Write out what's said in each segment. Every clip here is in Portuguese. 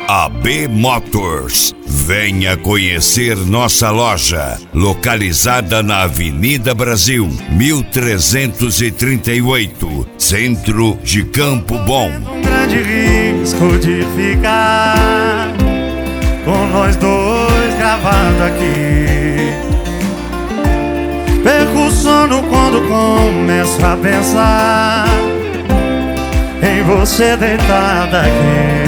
AB Motors. Venha conhecer nossa loja, localizada na Avenida Brasil, 1338, centro de Campo Bom. Um grande risco de ficar com nós dois gravado aqui. Perco o sono quando começo a pensar em você deitada aqui.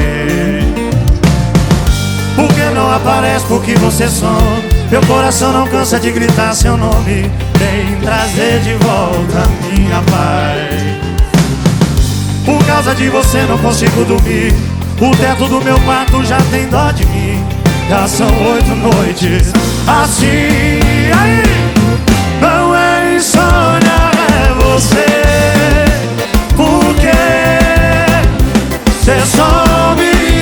Por que não aparece? Porque você some. Meu coração não cansa de gritar seu nome. Vem trazer de volta minha paz. Por causa de você não consigo dormir. O teto do meu quarto já tem dó de mim. Já são 8 noites assim. Aí, não é insônia, é você. Porque você some.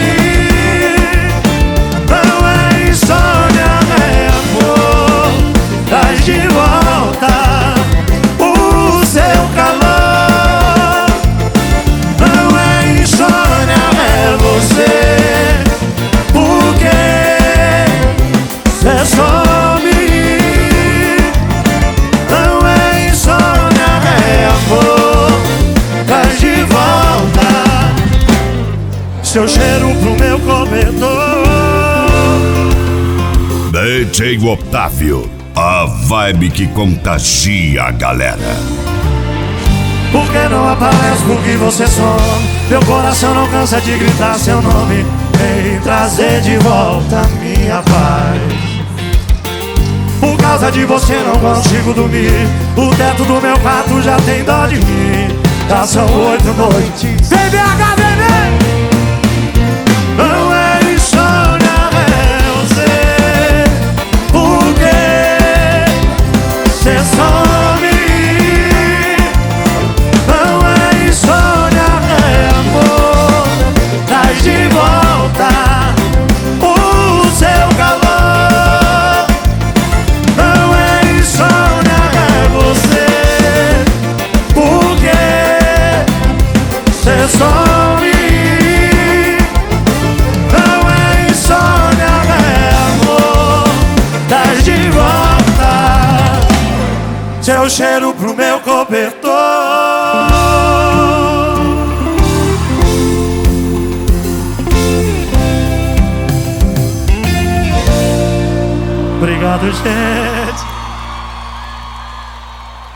Não é insônia, é amor. Traz de volta o seu calor. Não é insônia, é você. Porque você some. Não é insônia, é amor. Traz de volta seu cheiro pro meu cobertor. DJ Otávio, a vibe que contagia a galera. Por que não aparece? Porque você some. Meu coração não cansa de gritar seu nome. Vem trazer de volta minha paz. Por causa de você não consigo dormir. O teto do meu quarto já tem dó de mim. Já são 8 noites. Vem BH, vem! Não é insônia, é você. Porque você some. Não é insônia, é amor. Traz de volta o seu calor. Não é insônia, é você. Porque você some. Seu cheiro pro meu cobertor. Obrigado, gente.